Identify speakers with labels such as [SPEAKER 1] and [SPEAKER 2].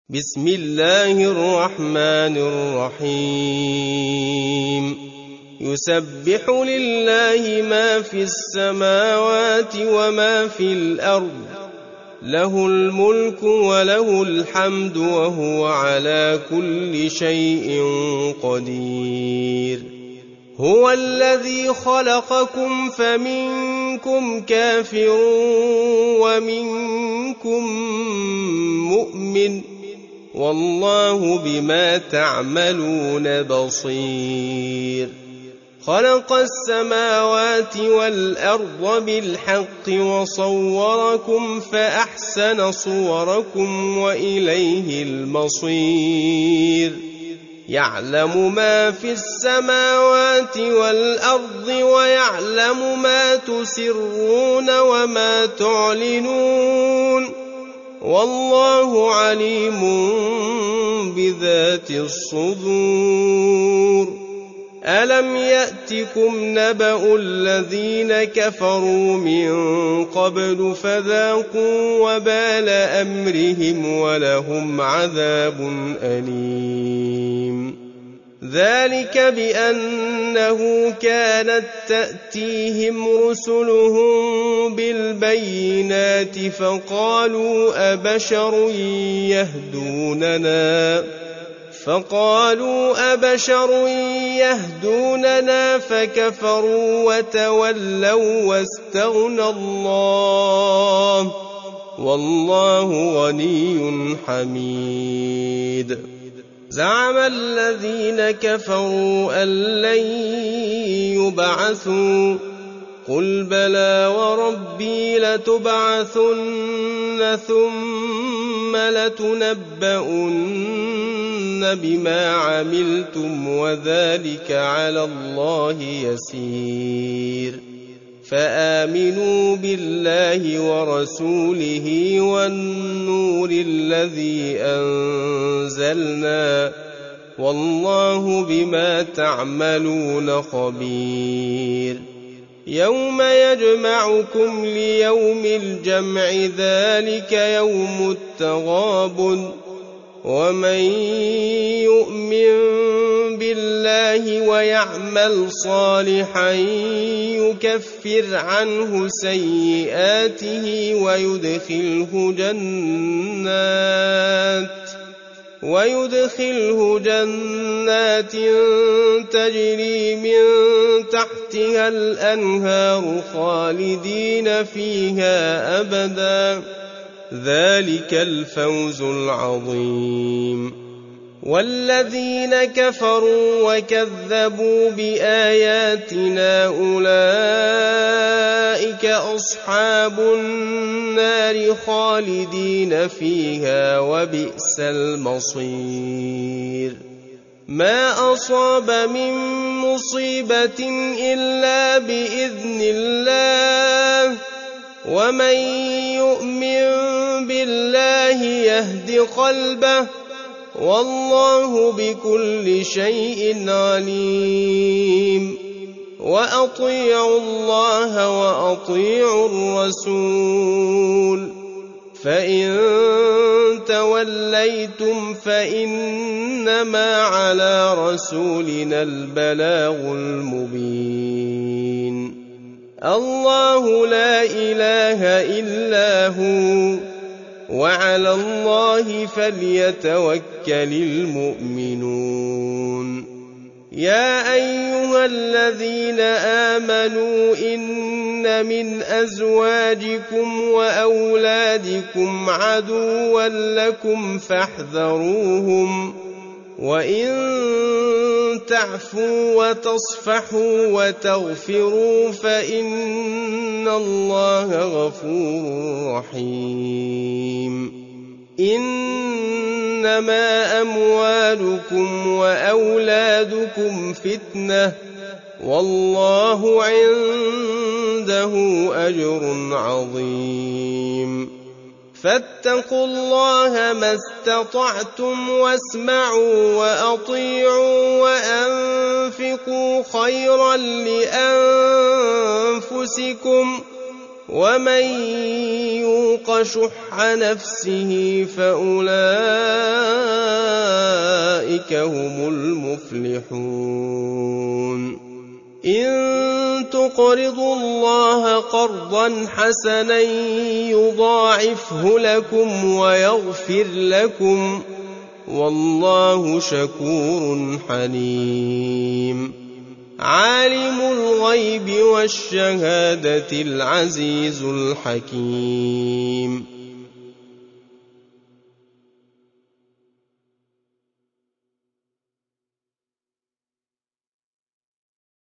[SPEAKER 1] بسم الله الرحمن الرحيم يسبح لله ما في السماوات وما في الأرض له الملك وله الحمد وهو على كل شيء قدير هو الذي خلقكم فمنكم كافر ومنكم مؤمن والله بما تعملون بصير خلق السماوات والأرض بالحق وصوركم فأحسن صوركم وإليه المصير يعلم ما في السماوات والأرض ويعلم ما تسرون وما تعلنون والله عليم بذات الصدور ألم يأتكم نبأ الذين كفروا من قبل فذاقوا وبال أمرهم ولهم عذاب أليم ذلك بأنه كانت تأتيهم رسلهم بالبينات فقالوا أبشر يهدوننا فكفروا وتولوا واستغنى الله والله غني حميد زعم الذين كفروا أن لن يبعثوا قل بلى وربي لتبعثن ثم لتنبؤن بما عملتم وذلك على الله يسير فآمنوا بالله ورسوله والنور الذي أنزلنا والله بما تعملون خبير يوم يجمعكم ليوم الجمع ذلك يوم التغابن ومن يؤمن بالله ويعمل صالحا يكفر عنه سيئاته ويدخله جنات تجري من تحتها الأنهار خالدين فيها أبدا ذلك الفوز العظيم والذين كفروا وكذبوا بآياتنا أولئك أصحاب النار خالدين فيها وبئس المصير ما أصاب من مصيبة إلا بإذن الله ومن يؤمن بالله يهد قلبه والله بكل شيء عليم وأطيعوا الله وأطيعوا الرسول فإن توليتم فإنما على رسولنا البلاغ المبين الله لا إله إلا هو وعلى الله فليتوكل المؤمنون يا أيها الذين آمنوا إن من أزواجكم وأولادكم عدوا لكم فاحذروهم وإن تعفوا وتصفحوا وتغفروا فإن الله غفور رحيم إنما أموالكم وأولادكم فتنة والله عنده أجر عظيم فاتقوا الله ما استطعتم واسمعوا وأطيعوا وأنفقوا خيرا لأنفسكم ومن يوق شح نفسه فأولئك هم المفلحون إن تقرضوا الله قرضا حسنا يضاعفه لكم ويغفر لكم والله شكور حليم عالم الغيب والشهادة العزيز الحكيم